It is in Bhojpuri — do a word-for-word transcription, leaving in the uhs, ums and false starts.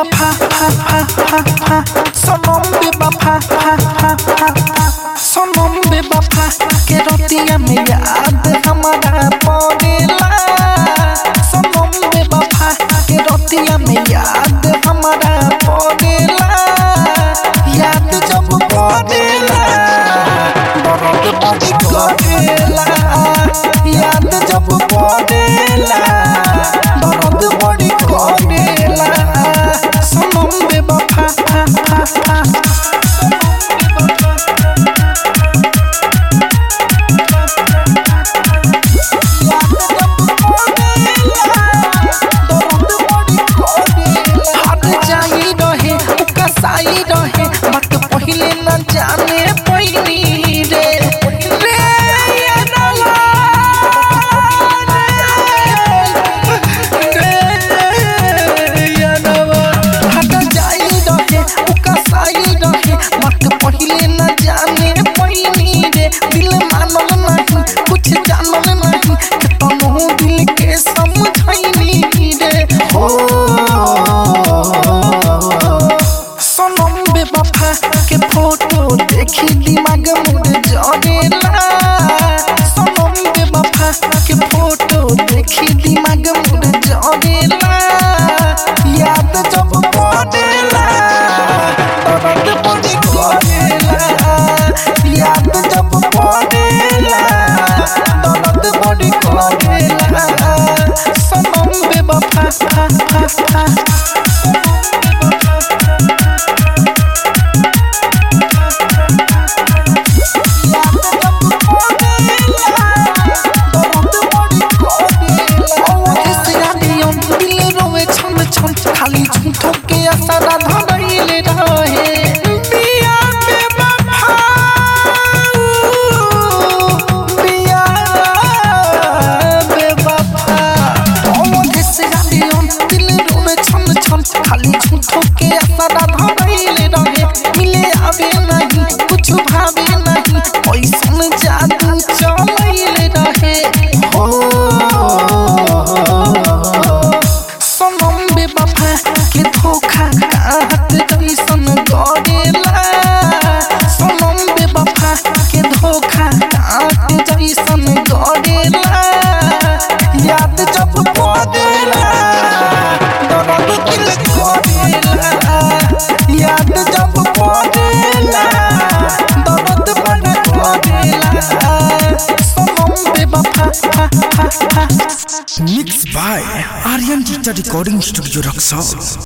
बेवफा सनम बेवफा सनम बेवफा के रतिया में याद हमारा पड़ेला सनम बेवफा के रतिया में याद हमारा पड़ेला याद जब पड़ेला दर्द बड़ी करेला याद जब पड़ेला दर्द बड़ी करेला सनम बेवफा जाने पैनी रे रे यानवा रे यानवा हट जाई रहे उका साई रहे मत पहिले न जाने पैनी रे दिल मानल नहीं कुछ जानल नहीं तनु दिल के समझैनी रे हो सनम बेवफा के फोटो देखी दिमाग मुड़ जड़ेला सनम बेवफा के फोटो देखी दिमाग मुड़ जड़ेला याद जब पड़ेला दर्द बड़ी करेला याद जब पड़ेला दर्द बड़ी करेला सनम बेवफा खाली झूठों के असर धरैले रहे बिया बेवफा बिया बेवफा ओढ़े से गालियों दिल रोवे छन छन खाली झूठों के असर धरैले रहे मिले आवे नहीं कुछ भावे नहीं ऐसन जादू चलैले रहे हो सनम बेवफा के धोखा हाथ जैसन गड़ेला सनम बेवफा के धोखा हाथ जैसन गड़ेला याद जब पड़ेला दर्द दिल करेला याद जब पड़ेला दर्द बड़ा करेला सनम बेवफा Mixed by Aryan Digital Recording Studio Roxol.